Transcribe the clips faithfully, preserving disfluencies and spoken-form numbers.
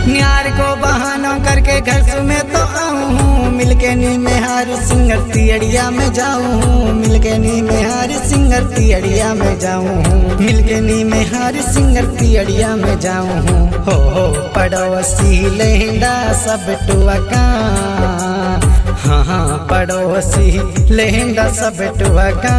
न्यार को बहाना करके घर से मैं तो आऊँ, मिलके नी में हर सिंगर तियड़िया में जाऊँ, मिलके नी में हर सिंगर तियड़िया में जाऊँ, मिलके नी में हर सिंगर तियड़िया में जाऊँ। हो हो पड़ोसी लहंगा सब टुअका, हाँ हाँ पड़ोसी लहंगा सब टुअका,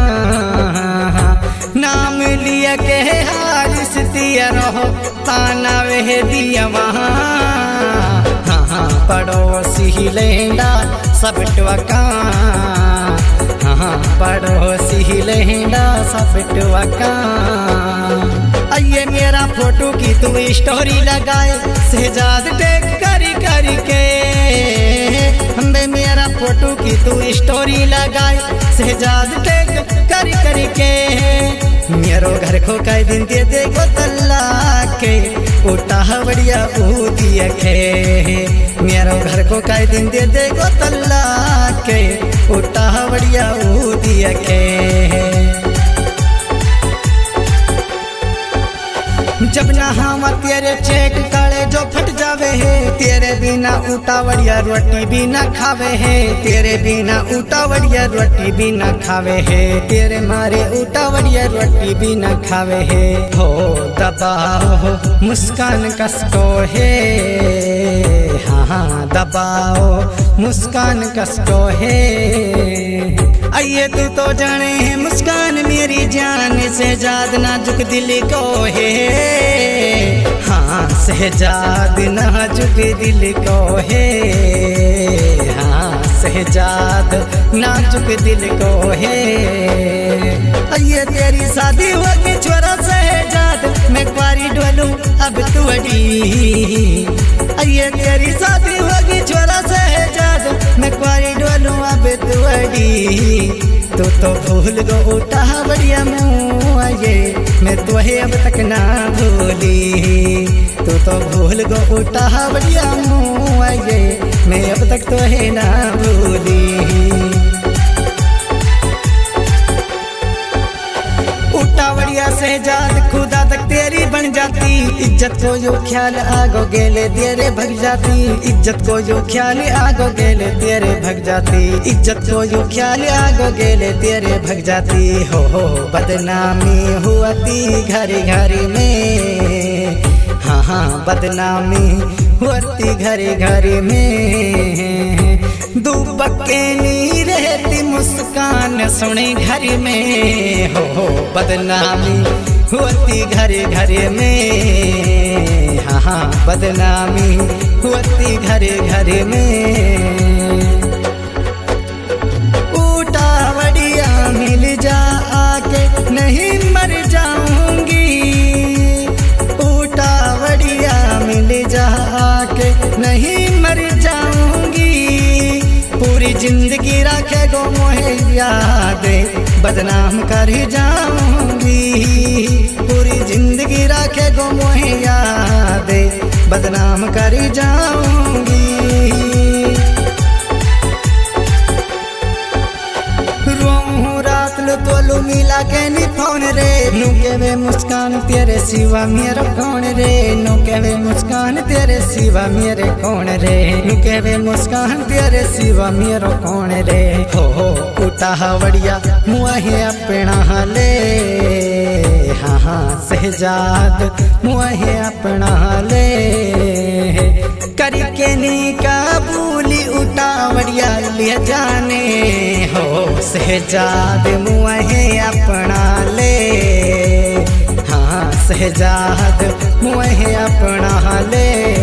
नाम लिया के हारिस दिया रहो ताना वह दिया वहाँ, हाँ हाँ पड़ोसी लहंगा सब टुअका, हाँ हाँ पड़ोसी लहंगा सब टुअका। आइए मेरा फोटो की तू स्टोरी लगाए शहजाद टेक करी करी के, हमें मेरा फोटो की तू स्टोरी लगाए शहजाद टेक करी करी के, मेरो घर को कई दिन दे देखो तल्ला के उठा बढ़िया ऊदिया खे, मेरो घर को कई दिन दे देखो तल्ला के उठा बढ़िया ऊदिया खे। जब ना हम तेरे चेक काले जो फट जावे है, तेरे बिना उटावड़िया रोटी भी ना खावे है, तेरे बिना उटावड़िया रोटी भी ना खावे है, तेरे मारे उटावड़िया रोटी भी ना खावे है। हो दबाओ मुस्कान कसको है, हाँ हाँ दबाओ मुस्कान कसको है। आइए तू तो जाने है मुस्कान मेरी जान शहजाद नाजुक दिल को है, हाँ शहजाद नाजुक दिल को है, हाँ शहजाद नाजुक दिल को है। आइए तेरी शादी होगी छोरा शहजाद मैं कुंवारी ढोलूं अब तू अड़ी, आइए तेरी शादी होगी छोरा शहजाद मैं कुंवारी ढोलूं अब तू अड़ी, तू तो भूल गो उठा बढ़िया मुँह आइए मैं तुहे अब तक ना भूली, तू तो भूल गो उठा बढ़िया मुँह आइए मैं अब तक तुहे ना भूली। उटावड़िया शहजाद खुदा तक तेरी बन जाती, इज्जत को जो ख्याल आगो गेले तेरे भग जाती, इज्जत को जो ख्याल आगो गेले तेरे भग जाती, इज्जत को जो ख्याल आगो गेले तेरे भग जाती। हो हो बदनामी हुआती घर घर में, हाँ हाँ बदनामी हुआती घर घर में, दुबके नी रहती मुस्कान सुने घर में, हो हो बदनामी होती घर घर में, हाँ हाँ बदनामी होती घर घर में। उटावड़िया मिल जा आके नहीं मर जाऊंगी, उटावड़िया मिल जा आके नहीं मर जाऊंगी, पूरी जिंदगी रखे गो मोहे यादे बदनाम कर जाऊंगी, पूरी जिंदगी रखे गो मोहे यादे बदनाम कर जाऊंगी। रोऊं रात लो तोलू मिला के नी फोन रे, नुके वे मुस्कान तेरे सिवा मेरा कौन रे, नुके वे मुस्कान तेरे सिवा मेरे कौन रे, नुके वे मुस्कान तेरे सिवा मेरा कौन रे। हो हो उटावड़िया मुँहे अपना ले, हाँ हाँ शहजाद मुँहे अपना ले, करके नी काबूली उटावड़िया ले जाने, हो शहजाद मुँहे अपना ले, हाँ शहजाद मुँहे अपना ले।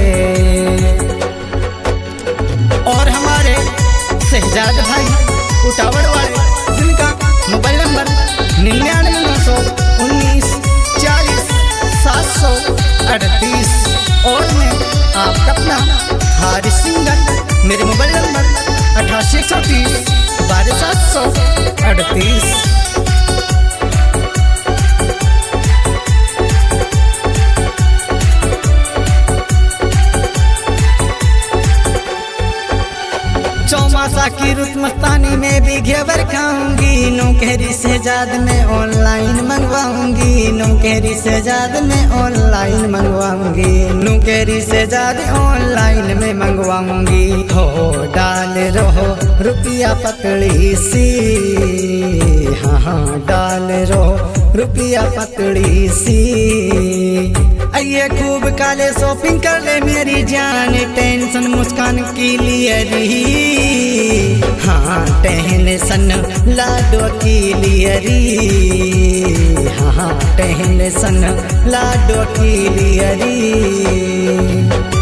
और हमारे शहजाद भाई उटावड़ वाले जिनका मोबाइल नंबर निन्यानवे नौ सौ उन्नीस चालीस सात सौ अड़तीस, और मैं आपका अपना हारिस सिंगर, मेरे मोबाइल नंबर अठासी एक सौ तीस बारह सात सौ अड़तीस। चौमा चौसा की रुत मस्तानी में भी घेवर खाऊंगी। नौकरी से जाद में ऑनलाइन मंगवाऊंगी। नौकरी से जाद में ऑनलाइन मंगवाऊंगी। नौकरी से जाद ऑनलाइन में मंगवाऊंगी। हो डाल रहो रुपया पतली सी, हाँ हाँ डाल रहो रुपया पतली सी। आइए खूब काले शॉपिंग कर ले मेरी जान, टेंशन मुस्कान की लिए री, हाँ टेंशन लाडो की लिए री, हाँ टेंशन लाडो की लिए री।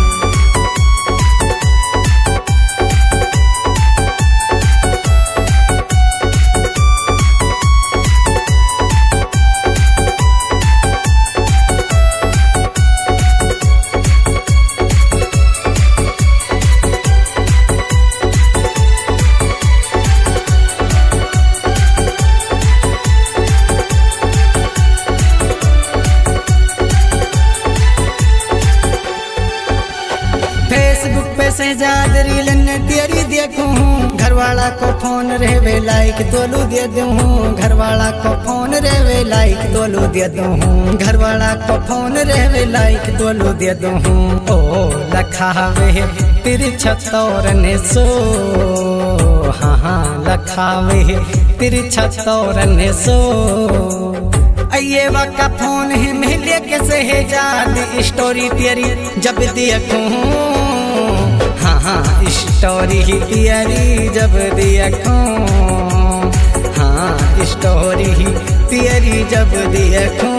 फेसबुक पे से ज्यादा रील ने तेरी देखूं, घर वाला को फोन रेवे लाइक तोलू दे दूं। घर वाला को फोन रेवे लाइक तोलू दे दूं। घर वाला को फोन रेवे लाइक तोलू दे दूं। ओ लखावे तेरी छतौर ने सो, हाँ हाँ लखावे तेरी छतौर ने सो। ये वका फोन है मिले के सहजाद, स्टोरी तेरी जब देखूं, हाँ हाँ स्टोरी तेरी जब देखूं, हाँ स्टोरी तेरी जब देखूं।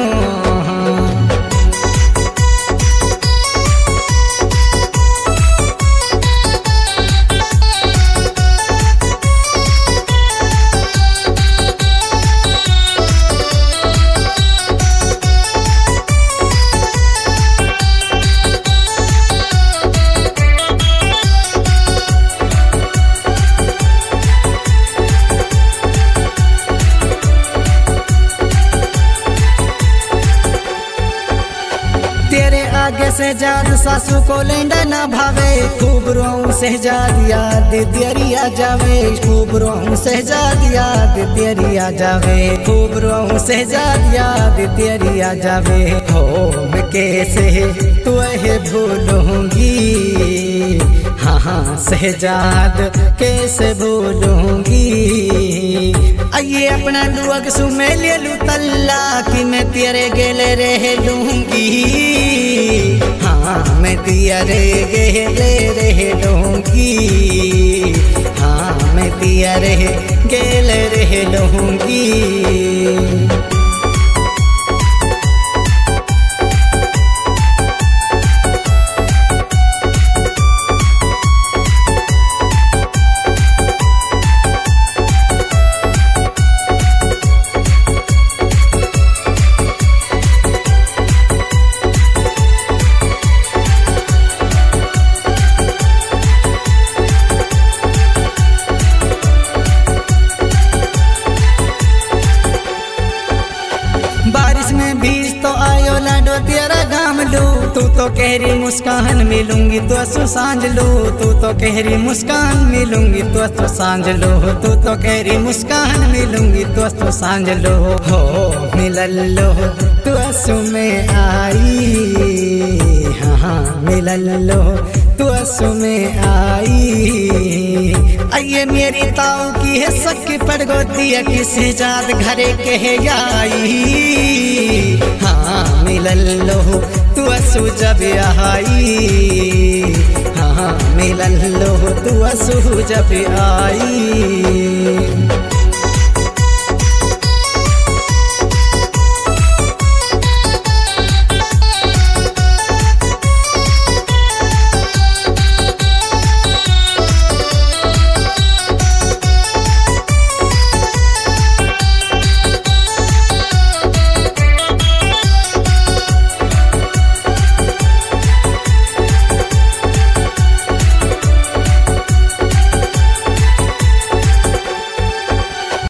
तेरे आगे से जाद सासू को लेंडा ना भावे, खूब रोऊं सहजाद याद तेरी आ जावे। खूब रोऊं सहजाद याद तेरी आ जावे। खूब रोऊं सहजाद याद तेरी आ जावे। हो मैं कैसे तुझे भूलूंगी, हाँ हाँ सहजाद कैसे भूलूंगी। आइए अपना लुअग सु मैं ले लू तल्ला कि मैं तेरे गेले रह लूंगी, हाँ मैं तेरे गेले रह लूंगी, हाँ मैं तेरे गेले रह लूंगी। बारिश में भीज तो आयो लाडो तेरा गाम लू। तू तो कहरी मुस्कान मिलूंगी तो असु सांझ लू। तू तो कहरी मुस्कान मिलूंगी तो असु सांझ लो। तू तो कहरी मुस्कान मिलूंगी तो असु सांझ लो। हो मिलल लो तू असु में आई, हाँ हाँ मिलल लो तू असु में आई। आइए मेरी ताऊ की है सखी पड़ गोदिया किसी जात घरे कहे आई, हाँ मिलल लो तू असु जब आई, हाँ मिलल लो तू असु जब आई।